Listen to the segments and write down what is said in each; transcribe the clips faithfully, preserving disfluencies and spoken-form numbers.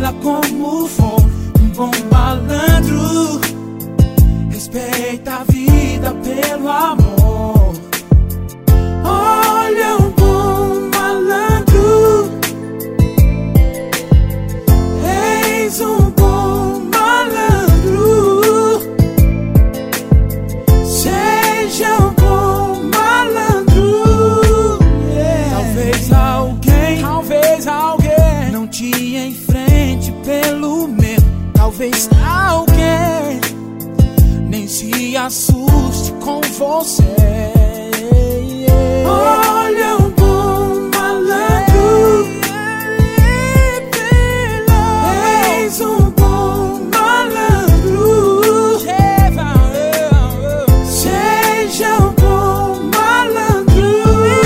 vila como for um bom malandro. Respeita a vida pelo amor. Olha um bom malandro, eis um bom malandro. Seja um bom malandro, yeah. Talvez alguém, talvez alguém não te enfrente pelo medo. Talvez alguém nem se assuste com você. Olha um bom malandro, eis um bom malandro. Seja um bom malandro.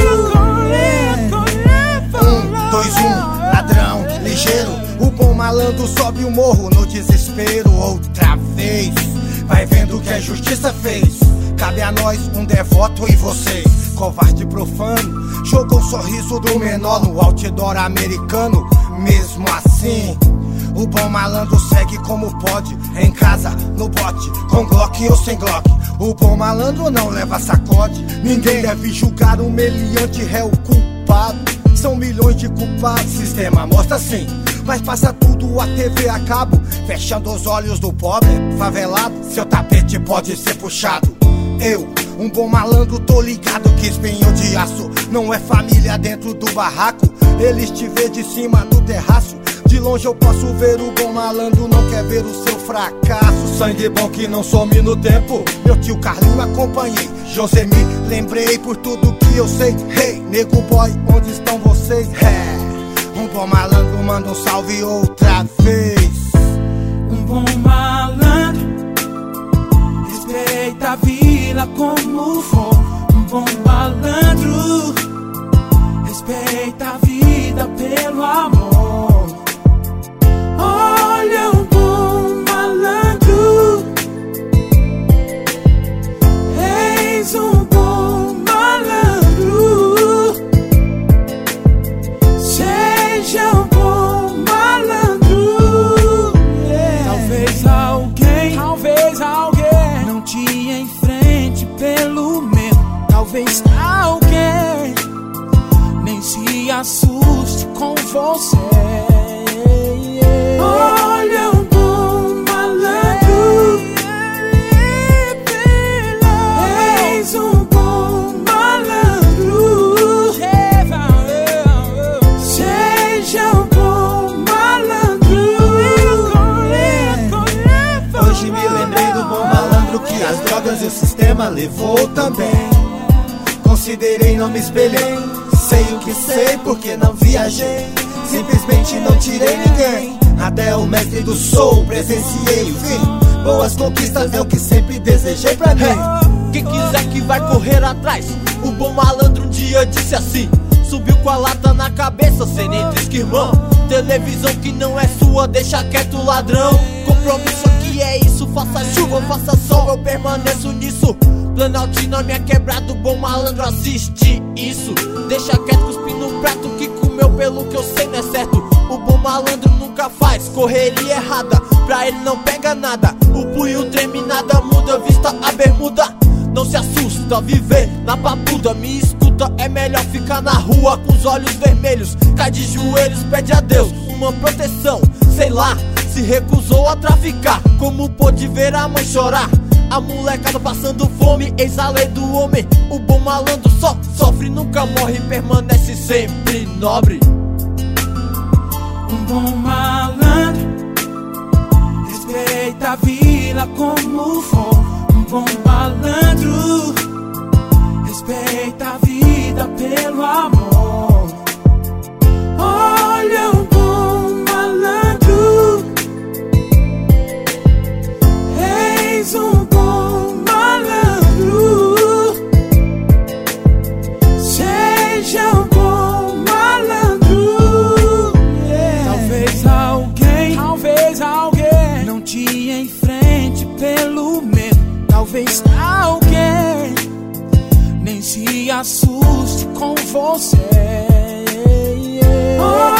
Um, dois, um, ladrão, ligeiro. O bom malandro sobe o morro no desespero outra vez. Vai vendo o que a justiça fez. Cabe a nós um devoto em vocês. Covarde profano jogou o sorriso do menor no outdoor americano. Mesmo assim, o bom malandro segue como pode. Em casa, no bote, com Glock ou sem Glock. O bom malandro não leva sacode. Ninguém deve julgar um meliante réu culpado. São milhões de culpados, sistema mostra sim, mas passa tudo a T V a cabo, fechando os olhos do pobre favelado. Seu tapete pode ser puxado. Eu, um bom malandro, tô ligado que espinho de aço não é família dentro do barraco. Eles te vê de cima do terraço. De longe eu posso ver o bom malandro, não quer ver o seu fracasso. Sangue bom que não some no tempo. Meu tio Carlinho acompanhei, José me lembrei por tudo que eu sei. Hey, nego boy, onde estão vocês? É, um bom malandro manda um salve outra vez. Um bom malandro respeita a vila como for um bom malandro. Respeita a vida pelo amor. Olha um bom malandro, eis um bom malandro. Seja um bom malandro, yeah. Talvez alguém, talvez alguém não te enfrente pelo medo. Talvez alguém nem se assuste com você. Olha um bom malandro, eis um bom malandro. Seja um bom malandro. Hoje me lembrei do bom malandro que as drogas e o sistema levou também. Considerei, não me espelhei. Sei o que sei porque não viajei. Simplesmente não tirei ninguém. Até o mestre do soul presenciei o fim. Boas conquistas é o que sempre desejei pra mim. Hey, quem quiser que vai correr atrás. O bom malandro um dia disse assim. Subiu com a lata na cabeça, sem nem trisque, irmão. Televisão que não é sua, deixa quieto, ladrão. Compromisso aqui é isso, faça chuva, faça sol, eu permaneço nisso. Planalto não me é quebrado, bom malandro assiste isso. Deixa quieto, cuspe no prato que comeu, pelo que eu sei não é certo. O bom malandro nunca faz correria errada, pra ele não pega nada. O punho treme, nada muda, vista a bermuda. Não se assusta, viver na papuda, me escuta, é melhor ficar na rua com os olhos vermelhos. Cai de joelhos, pede a Deus uma proteção, sei lá, se recusou a traficar. Como pôde ver a mãe chorar? A molecada passando fome, eis a lei do homem. O bom malandro só sofre, nunca morre, permanece sempre nobre. Um bom malandro respeita a vila como for um bom malandro. Respeita a vida pelo amor. Olha um bom malandro, eis um bom malandro. Seja um bom malandro, yeah. Talvez alguém, talvez alguém não te enfrente pelo medo. Talvez alguém nem se assuste com você. Oh.